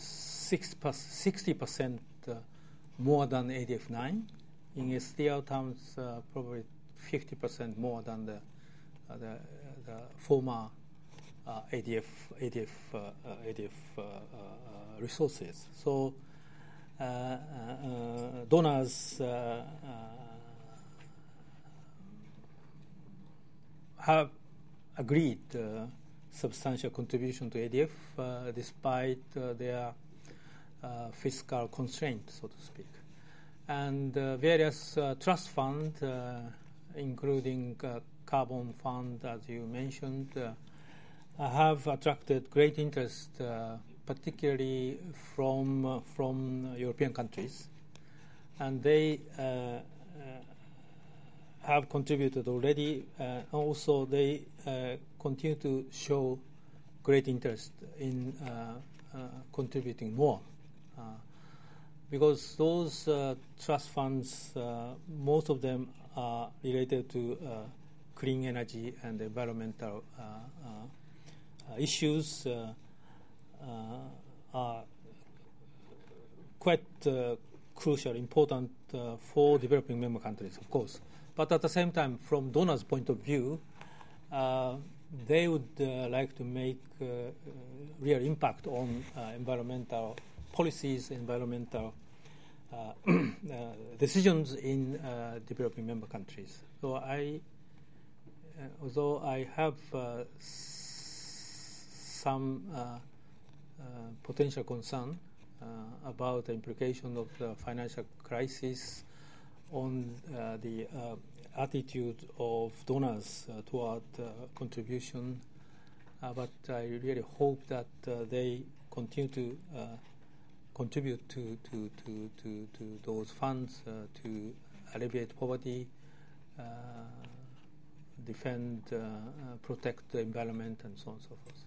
S3: sixty percent uh, more than A D F nine. In S D R terms, uh, probably fifty percent more than the uh, the, the former uh, A D F A D F uh, uh, A D F uh, uh, resources. So uh, uh, donors uh, uh, have agreed uh, substantial contribution to A D F uh, despite uh, their uh, fiscal constraints, so to speak. And uh, various uh, trust funds, uh, including uh, carbon fund, as you mentioned, uh, have attracted great interest, uh, particularly from uh, from European countries, and they uh, uh, have contributed already. Uh, also, they uh, continue to show great interest in uh, uh, contributing more. Uh, because those uh, trust funds, uh, most of them are related to uh, clean energy and environmental uh, uh, issues, uh, uh, are quite uh, crucial, important uh, for developing member countries, of course. But at the same time, from donors' point of view, uh, they would uh, like to make uh, uh, real impact on uh, environmental policies, environmental uh, uh, decisions in uh, developing member countries. So I, uh, although I have uh, s- some uh, uh, potential concern uh, about the implication of the financial crisis on uh, the uh, attitude of donors uh, toward uh, contribution, uh, but I really hope that uh, they continue to uh, contribute to, to, to, to, to those funds uh, to alleviate poverty, uh, defend, uh, uh, protect the environment, and so on and so forth.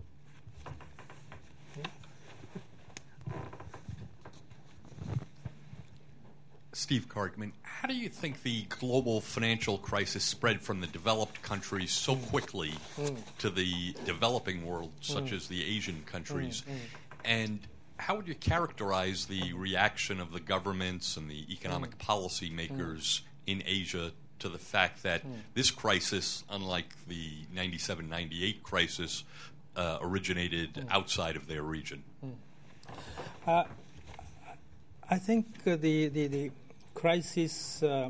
S7: Steve Kargman, how do you think the global financial crisis spread from the developed countries so quickly mm. to the developing world, such mm. as the Asian countries? Mm. Mm. And how would you characterize the reaction of the governments and the economic mm. policy makers mm. in Asia to the fact that mm. this crisis, unlike the ninety-seven ninety-eight crisis, uh, originated mm. outside of their region?
S3: Mm. Uh, I think uh, the, the, the crisis uh,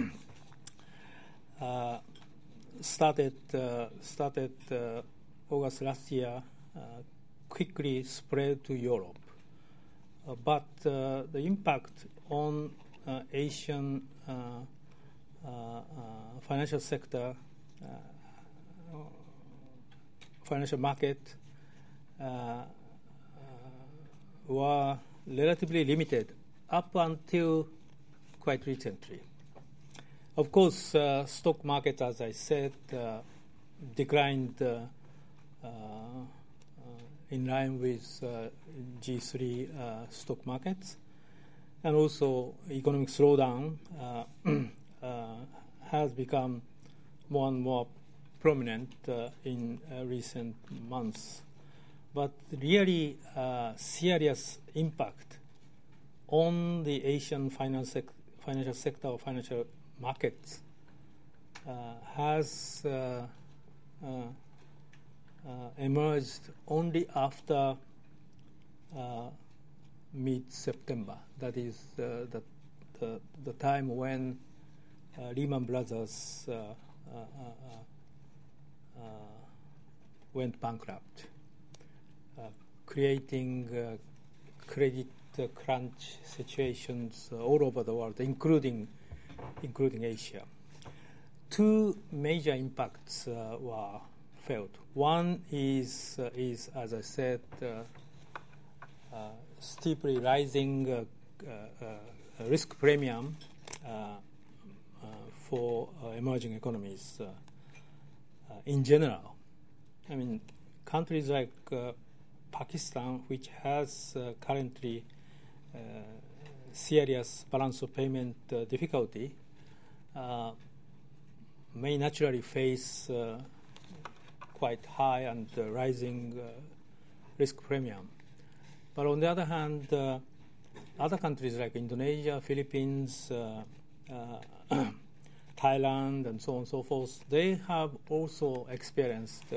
S3: uh, started uh, started uh, August last year, uh, quickly spread to Europe. Uh, but uh, the impact on uh, Asian uh, uh, uh, financial sector, uh, financial market, uh, uh, were relatively limited up until quite recently. Of course, uh, stock market, as I said, uh, declined uh, uh, in line with uh, G three uh, stock markets, and also economic slowdown uh, uh, has become more and more prominent uh, in uh, recent months. But really uh, serious impact on the Asian finance sec- financial sector or financial markets uh, has uh, uh, uh, emerged only after uh, mid-September. That is uh, the, the the time when uh, Lehman Brothers uh, uh, uh, uh, went bankrupt, uh, creating uh, credit uh, crunch situations uh, all over the world, including including Asia. Two major impacts uh, were felt. One is, uh, is as I said, uh, uh, steeply rising uh, uh, uh, risk premium uh, uh, for uh, emerging economies uh, uh, in general. I mean, countries like uh, Pakistan, which has uh, currently uh, serious balance of payment uh, difficulty, uh, may naturally face uh, quite high and uh, rising uh, risk premium. But on the other hand, uh, other countries like Indonesia, Philippines, uh, uh, Thailand, and so on and so forth, they have also experienced uh,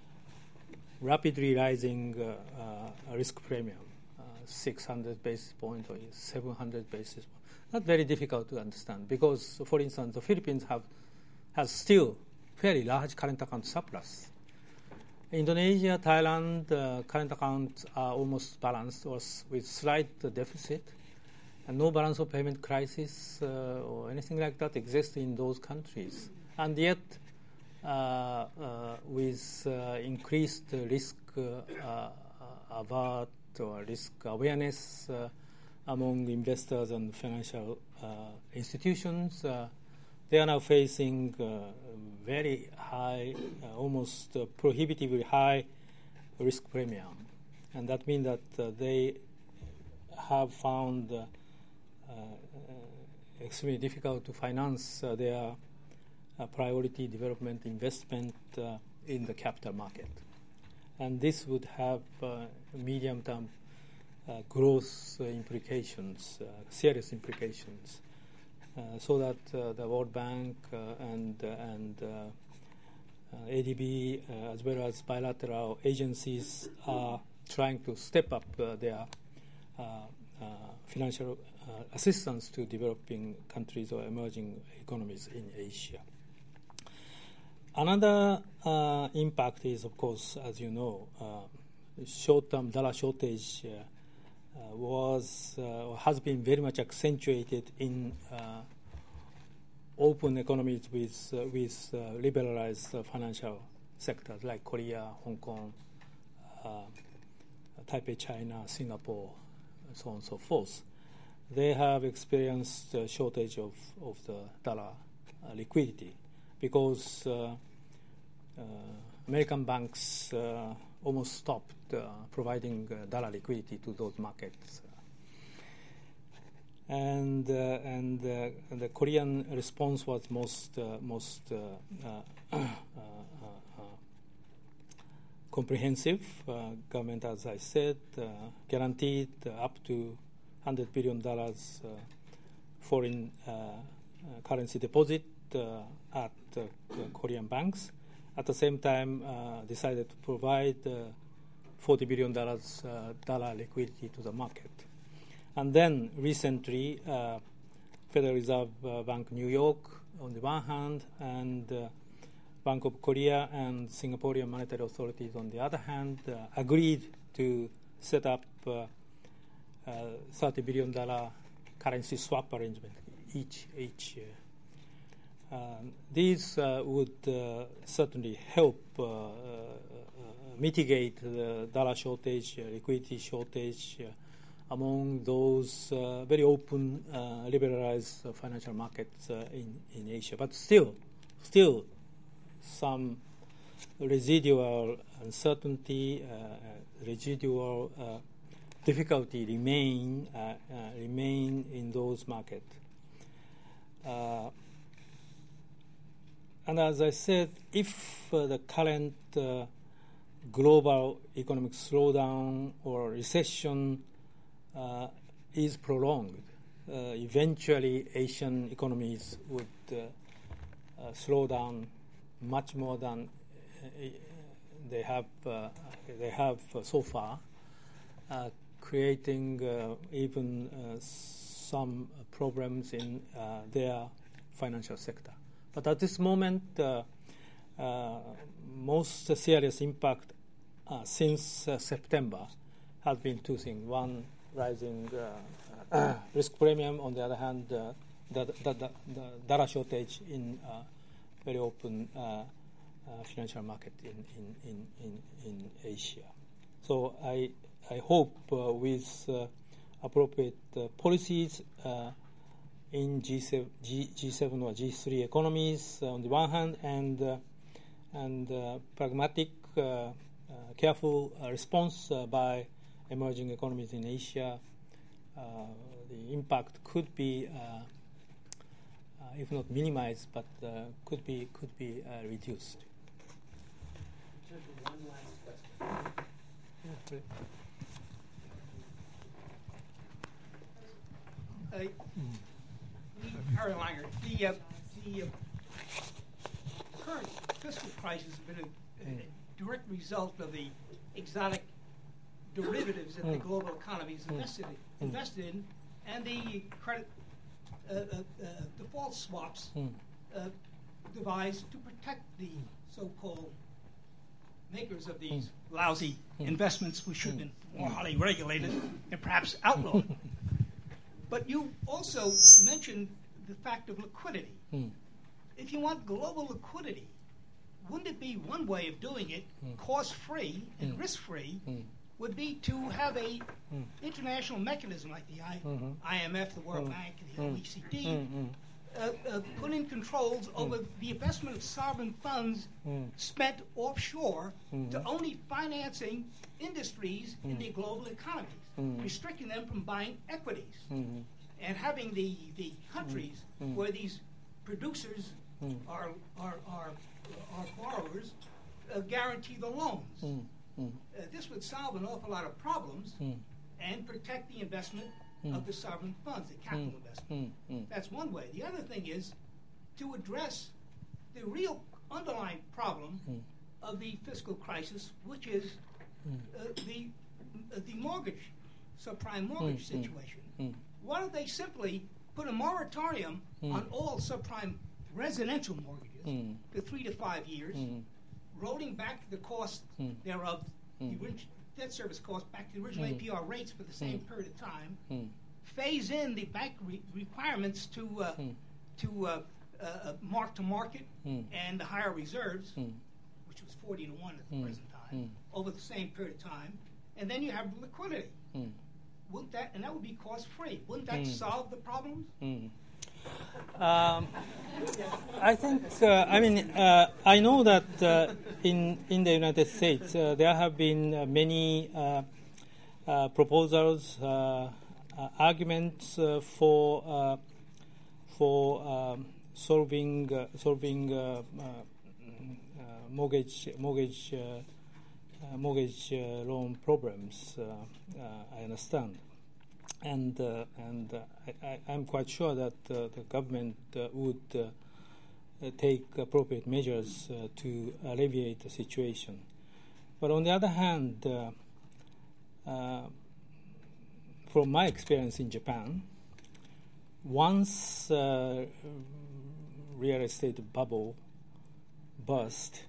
S3: rapidly rising uh, uh, risk premium, uh, six hundred basis points or seven hundred basis points. Not very difficult to understand because, for instance, the Philippines have has still very large current account surplus. Indonesia, Thailand, uh, current accounts are almost balanced or s- with slight uh, deficit, and no balance of payment crisis uh, or anything like that exists in those countries. And yet, uh, uh, with uh, increased risk uh, uh, avert or risk awareness uh, among investors and financial uh, institutions, uh, they are now facing uh, very high, uh, almost uh, prohibitively high risk premium. And that means that uh, they have found uh, uh, extremely difficult to finance uh, their uh, priority development investment uh, in the capital market. And this would have uh, medium-term uh, growth uh, implications, uh, serious implications, uh, so that uh, the World Bank uh, and, uh, and uh, uh, A D B, uh, as well as bilateral agencies, are trying to step up uh, their uh, uh, financial uh, assistance to developing countries or emerging economies in Asia. Another uh, impact is, of course, as you know, uh, short-term dollar shortage uh, uh, was uh, or has been very much accentuated in uh, open economies with uh, with uh, liberalized uh, financial sectors like Korea, Hong Kong, uh, Taipei, China, Singapore, so on and so forth. They have experienced a shortage of, of the dollar uh, liquidity because uh, uh, American banks uh, almost stopped uh, providing uh, dollar liquidity to those markets. And uh, and uh, the Korean response was most uh, most uh, uh, uh, uh, comprehensive. Uh, government, as I said, uh, guaranteed uh, up to one hundred billion dollars uh, foreign uh, uh, currency deposit uh, at uh, Korean banks. At the same time, uh, decided to provide uh, forty billion dollars uh, dollar liquidity to the market. And then recently, uh, Federal Reserve uh, Bank New York on the one hand, and uh, Bank of Korea and Singaporean monetary authorities on the other hand, uh, agreed to set up uh, uh, thirty billion dollars currency swap arrangement each each year. Uh, these uh, would uh, certainly help uh, uh, mitigate the dollar shortage, uh, liquidity shortage uh, among those uh, very open, uh, liberalized uh, financial markets uh, in, in Asia. But still, still some residual uncertainty, uh, residual uh, difficulty remain, uh, uh, remain in those markets. Uh, And as I said, if uh, the current uh, global economic slowdown or recession uh, is prolonged, uh, eventually Asian economies would uh, uh, slow down much more than uh, they have uh, they have uh, so far, uh, creating uh, even uh, some problems in uh, their financial sector. But at this moment, uh, uh, most serious impact uh, since uh, September has been two things. One, rising uh, uh, risk premium. On the other hand, uh, the, the, the, the dollar shortage in uh, very open uh, uh, financial market in, in, in, in, in Asia. So I, I hope uh, with uh, appropriate uh, policies uh, in G seven, G, G7 or G three economies uh, on the one hand, and uh, and uh, pragmatic, uh, uh, careful uh, response uh, by emerging economies in Asia, uh, the impact could be, uh, uh, if not minimized, but uh, could be could be uh, reduced.
S2: One last question.
S8: Uh, Harry Langer, the, uh, the uh, current fiscal crisis has been a, a direct result of the exotic derivatives that the global economy is invested in, invested in and the credit uh, uh, uh, default swaps uh, devised to protect the so-called makers of these lousy investments, which should have been more highly regulated and perhaps outlawed. But you also mentioned the fact of liquidity.
S3: Mm.
S8: If you want global liquidity, wouldn't it be one way of doing it, mm. cost-free and mm. risk-free, mm. would be to have a mm. international mechanism like the I- mm-hmm. I M F, the World mm. Bank, the mm. O E C D, mm-hmm. uh, uh, put in controls over the investment of sovereign funds spent offshore to only financing industries in the global economies, restricting them from buying equities, and having the, the countries where these producers are, are, are, are borrowers uh, guarantee the loans. Uh, this would solve an awful lot of problems and protect the investment of the sovereign funds, the capital investment. That's one way. The other thing is to address the real underlying problem of the fiscal crisis, which is uh, the uh, the mortgage, subprime mortgage situation. Why don't they simply put a moratorium on all subprime residential mortgages for three to five years, rolling back the cost thereof, the orig- debt service cost back to the original A P R rates for the same period of time, phase in the bank re- requirements to uh, to uh, uh, mark to market and the higher reserves, which was forty to one at the present time, over the same period of time, and then you have liquidity. Wouldn't that, and that would be cost free? Wouldn't that solve the problems?
S3: Um, I think, uh, I mean, uh, I know that uh, in in the United States uh, there have been uh, many uh, uh, proposals, uh, uh, arguments uh, for uh, for um, solving uh, solving uh, uh, uh, mortgage mortgage uh, uh, mortgage uh, loan problems. Uh, uh, I understand. And uh, and uh, I, I, I'm quite sure that uh, the government uh, would uh, uh, take appropriate measures uh, to alleviate the situation. But on the other hand, uh, uh, from my experience in Japan, once uh, real estate bubble burst,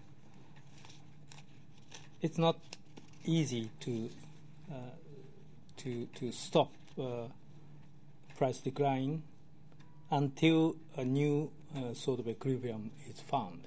S3: it's not easy to uh, to to stop uh, price decline until a new uh, sort of equilibrium is found.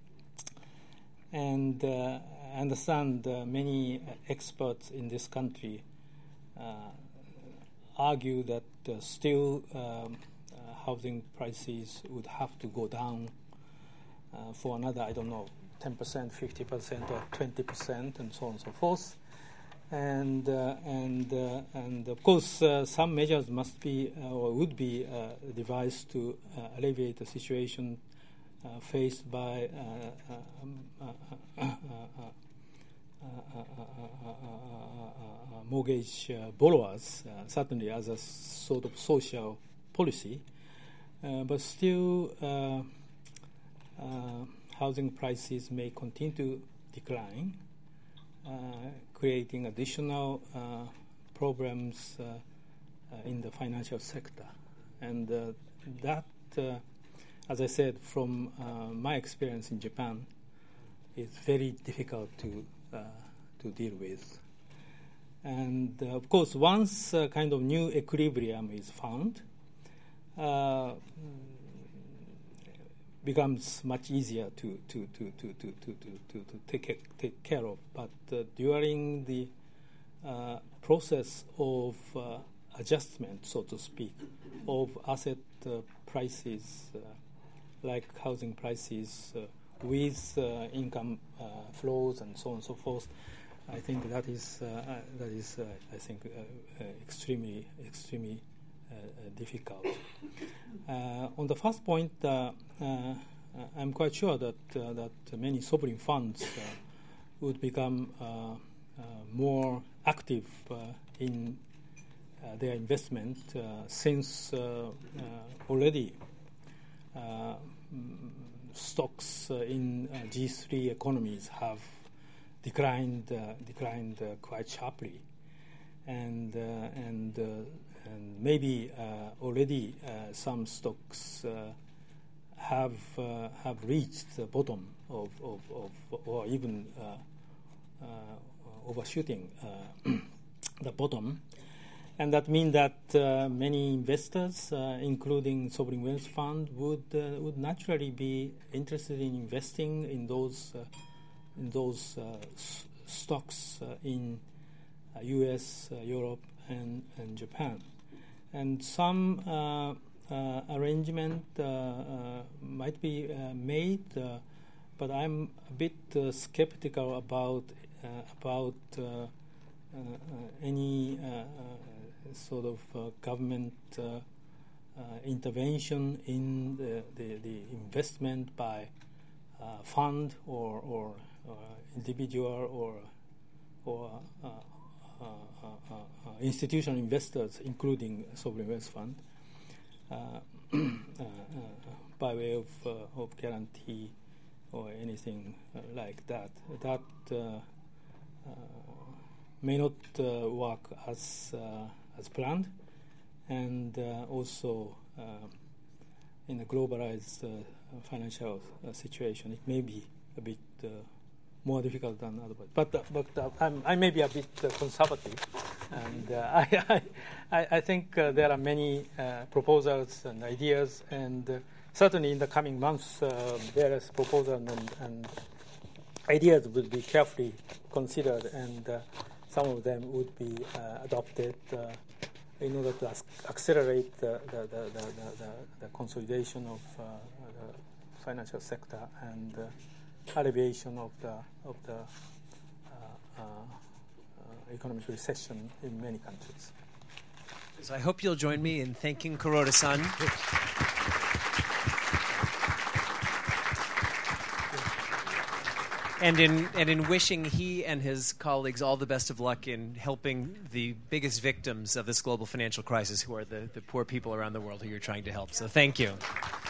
S3: And uh, I understand uh, many uh, experts in this country uh, argue that uh, still um, uh, housing prices would have to go down uh, for another, I don't know, ten percent, fifty percent, or twenty percent, and so on and so forth. And uh, and uh, and of course, uh, some measures must be uh, or would be uh, devised to uh, alleviate the situation uh, faced by uh, uh, uh, uh, mortgage uh, borrowers, uh, certainly as a sort of social policy. Uh, but still, uh, uh, housing prices may continue to decline. Uh, creating additional uh, problems uh, uh, in the financial sector. And uh, that, uh, as I said, from uh, my experience in Japan, is very difficult to, uh, to deal with. And uh, of course, once a kind of new equilibrium is found, uh, becomes much easier to to to to to to to, to take take care of. But uh, during the uh, process of uh, adjustment, so to speak, of asset uh, prices, uh, like housing prices, uh, with uh, income uh, flows and so on and so forth, I think that is uh, uh, that is uh, I think uh, uh, extremely extremely. Uh, difficult. Uh, on the first point, uh, uh, I'm quite sure that uh, that many sovereign funds uh, would become uh, uh, more active uh, in uh, their investment uh, since uh, uh, already uh, stocks uh, in uh, G three economies have declined uh, declined uh, quite sharply, and uh, and uh, and maybe uh, already uh, some stocks uh, have uh, have reached the bottom of, of, of or even uh, uh, overshooting uh, the bottom, and that means that uh, many investors, uh, including sovereign wealth fund, would uh, would naturally be interested in investing in those uh, in those uh, s- stocks uh, in uh, U S, uh, Europe, and, and Japan. And some uh, uh, arrangement uh, uh, might be uh, made, uh, but I'm a bit uh, skeptical about uh, about uh, uh, uh, any uh, uh, sort of uh, government uh, uh, intervention in the, the, the investment by uh, fund or or uh, individual or or uh, uh, uh, uh, institutional investors, including sovereign wealth fund, uh, uh, uh, by way of uh, of guarantee or anything uh, like that. That uh, uh, may not uh, work as uh, as planned, and uh, also uh, in a globalized uh, financial uh, situation, it may be a bit uh, more difficult than otherwise. But uh, but uh, I'm, I may be a bit uh, conservative, and uh, I, I I think uh, there are many uh, proposals and ideas, and uh, certainly in the coming months, uh, various proposals and, and ideas will be carefully considered, and uh, some of them would be uh, adopted uh, in order to ac- accelerate the the, the, the, the, the consolidation of uh, the financial sector and uh, alleviation of the of the uh, uh, uh, economic recession in many countries.
S1: So I hope you'll join me in thanking Kuroda-san. And in, and in wishing he and his colleagues all the best of luck in helping the biggest victims of this global financial crisis, who are the, the poor people around the world who you're trying to help. So thank you.